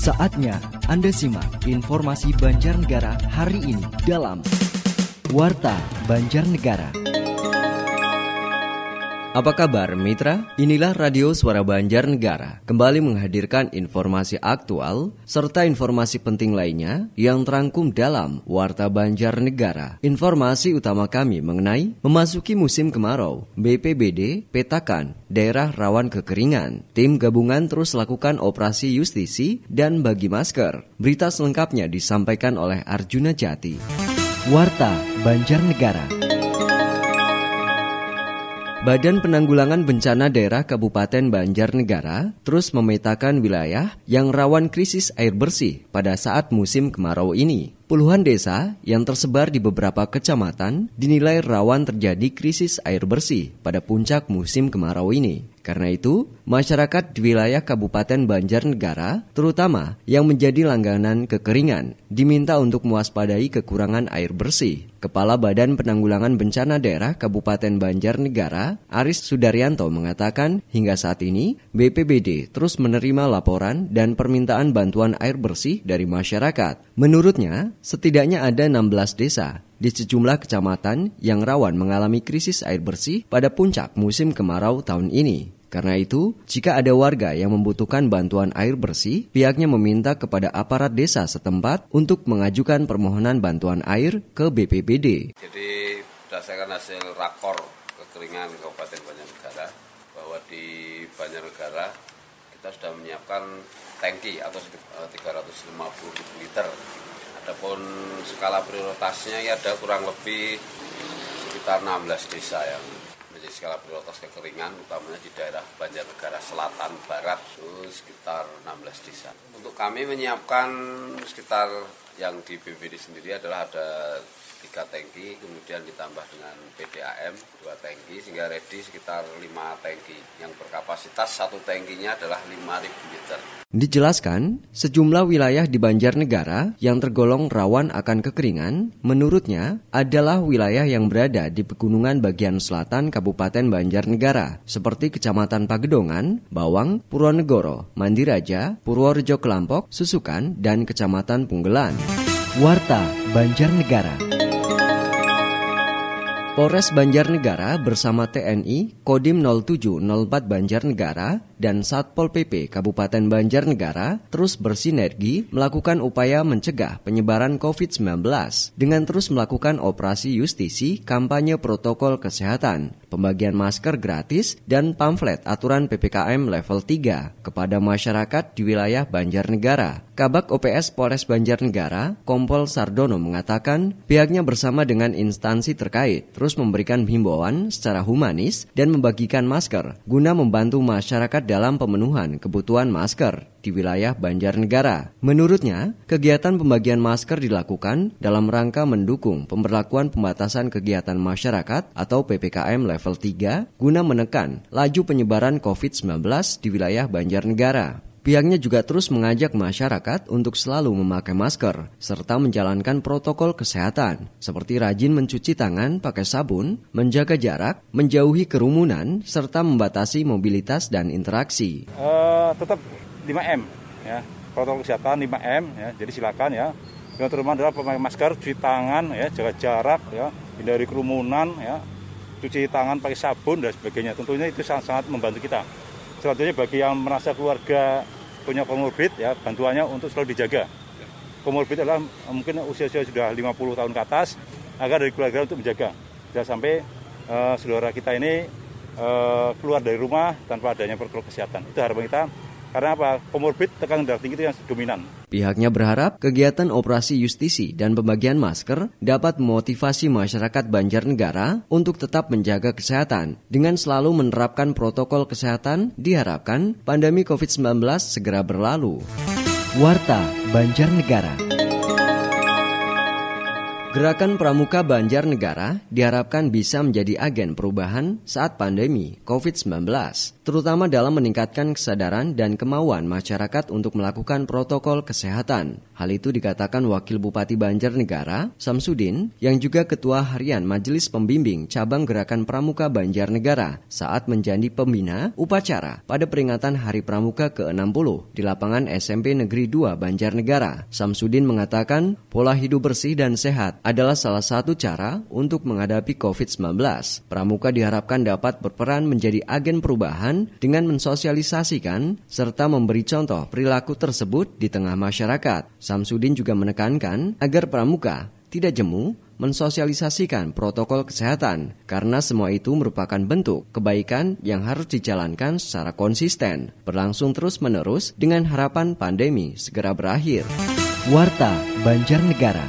Saatnya Anda simak informasi Banjarnegara hari ini dalam Warta Banjarnegara. Apa kabar mitra? Inilah Radio Suara Banjarnegara kembali menghadirkan informasi aktual serta informasi penting lainnya yang terangkum dalam Warta Banjarnegara. Informasi utama kami mengenai memasuki musim kemarau, BPBD petakan daerah rawan kekeringan. Tim gabungan terus lakukan operasi justisi dan bagi masker. Berita selengkapnya disampaikan oleh Arjuna Jati. Warta Banjarnegara. Badan Penanggulangan Bencana Daerah Kabupaten Banjarnegara terus memetakan wilayah yang rawan krisis air bersih pada saat musim kemarau ini. Puluhan desa yang tersebar di beberapa kecamatan dinilai rawan terjadi krisis air bersih pada puncak musim kemarau ini. Karena itu, masyarakat di wilayah Kabupaten Banjarnegara, terutama yang menjadi langganan kekeringan, diminta untuk mewaspadai kekurangan air bersih. Kepala Badan Penanggulangan Bencana Daerah Kabupaten Banjarnegara, Aris Sudaryanto mengatakan hingga saat ini BPBD terus menerima laporan dan permintaan bantuan air bersih dari masyarakat. Menurutnya, setidaknya ada 16 desa di sejumlah kecamatan yang rawan mengalami krisis air bersih pada puncak musim kemarau tahun ini. Karena itu, jika ada warga yang membutuhkan bantuan air bersih, pihaknya meminta kepada aparat desa setempat untuk mengajukan permohonan bantuan air ke BPBD. Jadi berdasarkan hasil rakor kekeringan Kabupaten Banjarnegara, bahwa di Banjarnegara kita sudah menyiapkan tangki atau 350 liter. Adapun skala prioritasnya ya ada kurang lebih sekitar 16 desa yang menjadi skala prioritas kekeringan, utamanya di daerah Banjarnegara Selatan Barat itu sekitar 16 desa. Untuk kami menyiapkan sekitar yang di BPBD sendiri adalah ada 3 tangki, kemudian ditambah dengan PDAM 2 tangki sehingga ready sekitar 5 tangki yang berkapasitas satu tangkinya adalah 5.000 liter. Dijelaskan, sejumlah wilayah di Banjarnegara yang tergolong rawan akan kekeringan, menurutnya adalah wilayah yang berada di pegunungan bagian selatan Kabupaten Banjarnegara, seperti Kecamatan Pagedongan, Bawang, Purwonegoro, Mandiraja, Purworejo Kelampok, Susukan, dan Kecamatan Punggelan. Warta Banjarnegara. Polres Banjarnegara bersama TNI, Kodim 0704 Banjarnegara, dan Satpol PP Kabupaten Banjarnegara terus bersinergi melakukan upaya mencegah penyebaran COVID-19 dengan terus melakukan operasi justisi kampanye protokol kesehatan, pembagian masker gratis, dan pamflet aturan PPKM level 3 kepada masyarakat di wilayah Banjarnegara. Kabak OPS Polres Banjarnegara, Kompol Sardono mengatakan pihaknya bersama dengan instansi terkait terus memberikan himbauan secara humanis dan membagikan masker guna membantu masyarakat dalam pemenuhan kebutuhan masker di wilayah Banjarnegara. Menurutnya, kegiatan pembagian masker dilakukan dalam rangka mendukung pemberlakuan pembatasan kegiatan masyarakat atau PPKM level 3 guna menekan laju penyebaran COVID-19 di wilayah Banjarnegara. Pihaknya juga terus mengajak masyarakat untuk selalu memakai masker serta menjalankan protokol kesehatan seperti rajin mencuci tangan pakai sabun, menjaga jarak, menjauhi kerumunan, serta membatasi mobilitas dan interaksi. Tetap 5M ya, protokol kesehatan 5M ya. Jadi silakan ya. Yang terutama adalah memakai masker, cuci tangan ya, jaga jarak ya, hindari kerumunan ya, cuci tangan pakai sabun dan sebagainya. Tentunya itu sangat membantu kita. Selanjutnya bagi yang merasa keluarga punya komorbid ya, bantuannya untuk selalu dijaga. Komorbid adalah mungkin usia-usia sudah 50 tahun ke atas, agar dari keluarga untuk menjaga. Jangan sampai saudara kita ini keluar dari rumah tanpa adanya protokol kesehatan. Itu harapan kita. Karena apa? Komorbid tekanan darah tinggi itu yang dominan. Pihaknya berharap kegiatan operasi justisi dan pembagian masker dapat memotivasi masyarakat Banjarnegara untuk tetap menjaga kesehatan. Dengan selalu menerapkan protokol kesehatan, diharapkan pandemi COVID-19 segera berlalu. Warta Banjarnegara. Gerakan Pramuka Banjarnegara diharapkan bisa menjadi agen perubahan saat pandemi COVID-19, terutama dalam meningkatkan kesadaran dan kemauan masyarakat untuk melakukan protokol kesehatan. Hal itu dikatakan Wakil Bupati Banjarnegara, Samsudin, yang juga Ketua Harian Majelis Pembimbing Cabang Gerakan Pramuka Banjarnegara saat menjadi pembina upacara pada peringatan Hari Pramuka ke-60 di lapangan SMP Negeri 2 Banjarnegara. Samsudin mengatakan pola hidup bersih dan sehat adalah salah satu cara untuk menghadapi COVID-19. Pramuka diharapkan dapat berperan menjadi agen perubahan dengan mensosialisasikan serta memberi contoh perilaku tersebut di tengah masyarakat. Samsudin juga menekankan agar Pramuka tidak jemu mensosialisasikan protokol kesehatan karena semua itu merupakan bentuk kebaikan yang harus dijalankan secara konsisten, berlangsung terus-menerus dengan harapan pandemi segera berakhir. Warta Banjarnegara.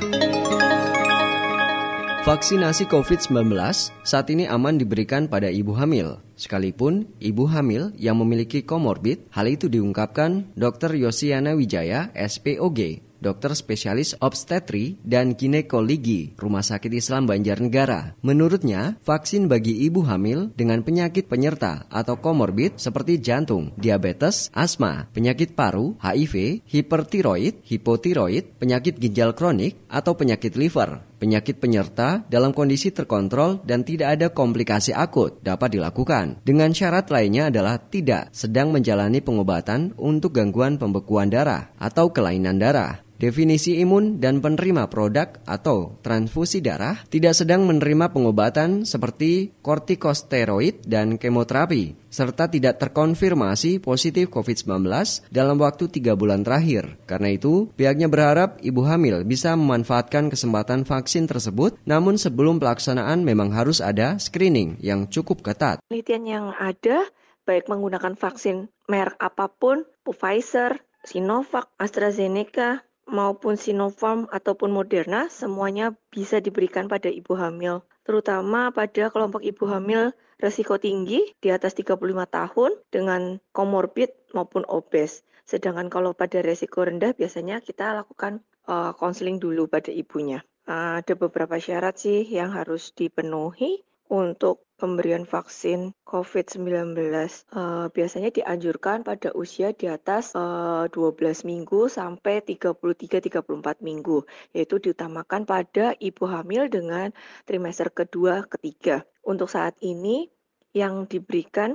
Vaksinasi COVID-19 saat ini aman diberikan pada ibu hamil. Sekalipun ibu hamil yang memiliki komorbid, hal itu diungkapkan Dr. Yosiana Wijaya, SPOG, dokter spesialis obstetri dan ginekologi Rumah Sakit Islam Banjarnegara. Menurutnya, vaksin bagi ibu hamil dengan penyakit penyerta atau komorbid seperti jantung, diabetes, asma, penyakit paru, HIV, hipertiroid, hipotiroid, penyakit ginjal kronik, atau penyakit liver, penyakit penyerta dalam kondisi terkontrol dan tidak ada komplikasi akut dapat dilakukan. Dengan syarat lainnya adalah tidak sedang menjalani pengobatan untuk gangguan pembekuan darah atau kelainan darah. Definisi imun dan penerima produk atau transfusi darah tidak sedang menerima pengobatan seperti kortikosteroid dan kemoterapi, serta tidak terkonfirmasi positif COVID-19 dalam waktu 3 bulan terakhir. Karena itu, pihaknya berharap ibu hamil bisa memanfaatkan kesempatan vaksin tersebut, namun sebelum pelaksanaan memang harus ada screening yang cukup ketat. Penelitian yang ada, baik menggunakan vaksin merek apapun, Pfizer, Sinovac, AstraZeneca, maupun Sinopharm ataupun Moderna, semuanya bisa diberikan pada ibu hamil. Terutama pada kelompok ibu hamil resiko tinggi di atas 35 tahun dengan komorbid maupun obes. Sedangkan kalau pada resiko rendah biasanya kita lakukan konseling dulu pada ibunya. Ada beberapa syarat sih yang harus dipenuhi untuk pemberian vaksin COVID-19. Biasanya dianjurkan pada usia di atas 12 minggu sampai 33-34 minggu, yaitu diutamakan pada ibu hamil dengan trimester kedua, ketiga. Untuk saat ini yang diberikan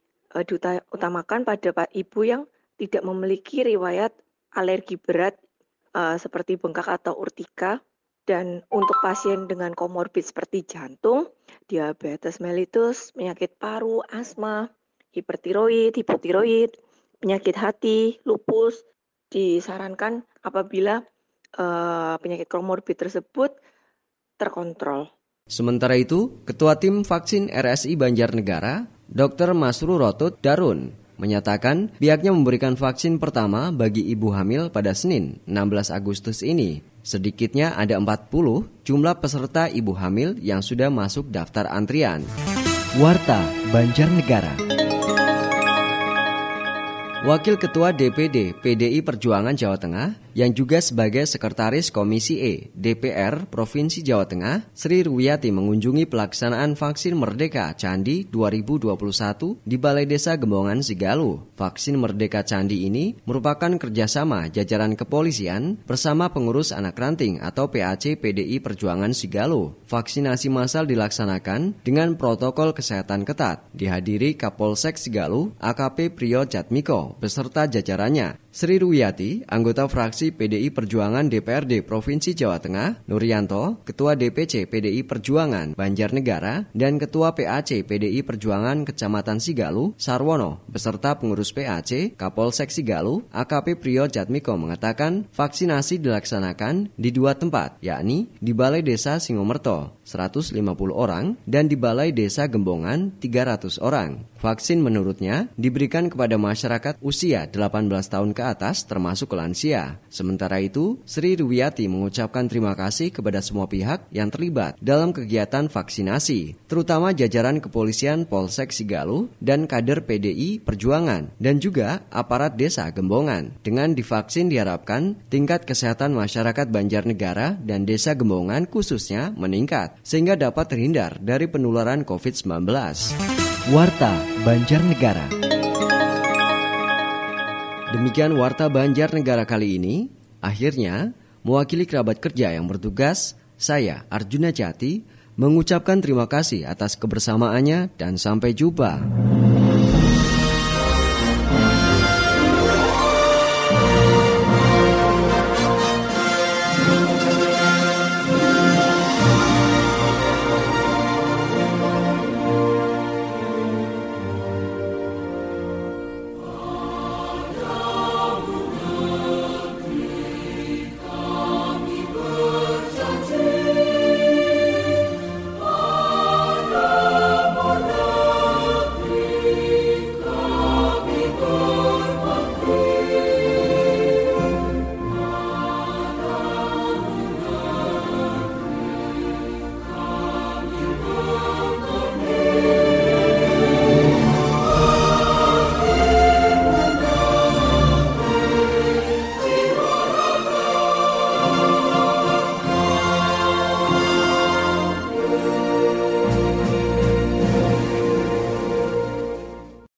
diutamakan pada ibu yang tidak memiliki riwayat alergi berat seperti bengkak atau urtika. Dan untuk pasien dengan komorbid seperti jantung, diabetes mellitus, penyakit paru, asma, hipertiroid, hipotiroid, penyakit hati, lupus, disarankan apabila penyakit komorbid tersebut terkontrol. Sementara itu, Ketua Tim Vaksin RSI Banjarnegara, Dr. Masrur Rotut Darun, menyatakan pihaknya memberikan vaksin pertama bagi ibu hamil pada Senin 16 Agustus ini. Sedikitnya ada 40 jumlah peserta ibu hamil yang sudah masuk daftar antrian. Warta Banjarnegara. Wakil Ketua DPD PDI Perjuangan Jawa Tengah yang juga sebagai Sekretaris Komisi E DPR Provinsi Jawa Tengah, Sri Ruwiati mengunjungi pelaksanaan vaksin Merdeka Candi 2021 di Balai Desa Gembongan Sigalu. Vaksin Merdeka Candi ini merupakan kerjasama jajaran kepolisian bersama pengurus anak ranting atau PAC PDI Perjuangan Sigalu. Vaksinasi massal dilaksanakan dengan protokol kesehatan ketat. Dihadiri Kapolsek Sigalu, AKP Priyo Jatmiko, beserta jajarannya. Sri Ruwiati, anggota fraksi PDI Perjuangan DPRD Provinsi Jawa Tengah, Nuryanto, Ketua DPC PDI Perjuangan Banjarnegara, dan Ketua PAC PDI Perjuangan Kecamatan Sigalu, Sarwono, beserta pengurus PAC, Kapolsek Sigalu, AKP Priyo Jatmiko mengatakan vaksinasi dilaksanakan di 2 tempat, yakni di Balai Desa Singomerto, 150 orang dan di Balai Desa Gembongan 300 orang. Vaksin menurutnya diberikan kepada masyarakat usia 18 tahun ke atas termasuk lansia. Sementara itu, Sri Ruwiati mengucapkan terima kasih kepada semua pihak yang terlibat dalam kegiatan vaksinasi, terutama jajaran kepolisian Polsek Sigaluh dan kader PDI Perjuangan dan juga aparat Desa Gembongan. Dengan divaksin diharapkan tingkat kesehatan masyarakat Banjarnegara dan Desa Gembongan khususnya meningkat sehingga dapat terhindar dari penularan COVID-19. Warta Banjarnegara. Demikian Warta Banjarnegara kali ini. Akhirnya, mewakili kerabat kerja yang bertugas, saya Arjuna Jati mengucapkan terima kasih atas kebersamaannya dan sampai jumpa.